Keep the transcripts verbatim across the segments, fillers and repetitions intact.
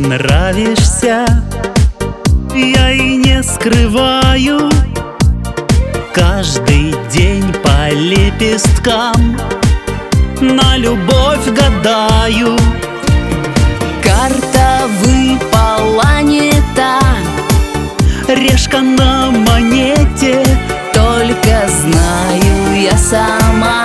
нравишься, я и не скрываю. Каждый день по лепесткам на любовь гадаю. Карта выпала не та, Решка на монете, только знаю я сама.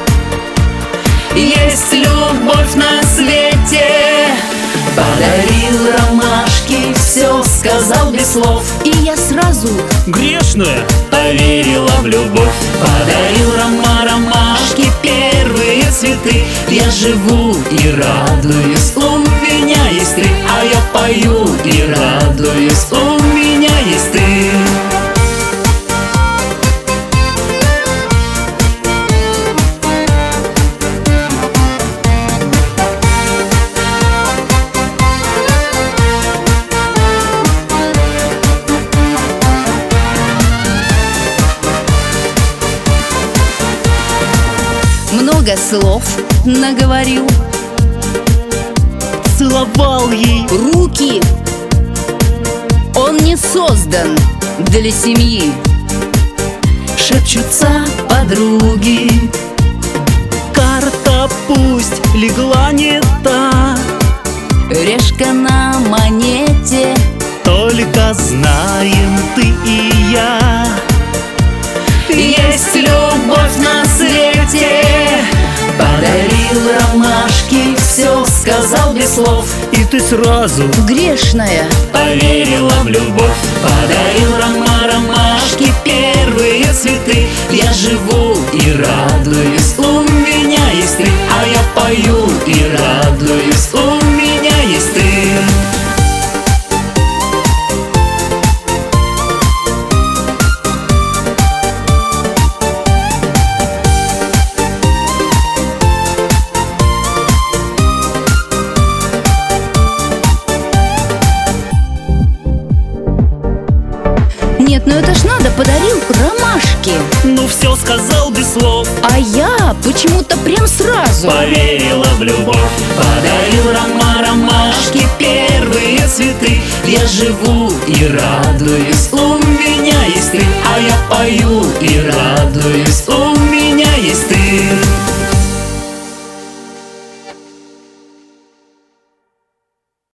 есть любовь на свете. Подарил ромашки, все сказал без слов, и я сразу Грешная поверила в любовь. Подарил рома ромашки, первые цветы. Я живу и радуюсь, у меня есть ты. А я пою и радуюсь, у меня есть ты. много слов наговорил, Целовал ей руки. Он не создан для семьи. шепчутся подруги. Карта пусть легла не та, Решка на монете, только знаем ты и я. Есть любовь на свете. Подарил ромашки, все сказал без слов, и ты сразу грешная поверила в любовь. Подарил рома ромашки, первые цветы. Я живу и радуюсь, у меня есть ты. А я пою и радуюсь, у меня есть ты. Нет, ну это ж надо, подарил ромашки. Ну все сказал без слов, А я почему-то прям сразу поверила в любовь. Подарил рома ромашки, первые цветы. Я живу и радуюсь, у меня есть ты. А я пою и радуюсь, у меня есть ты.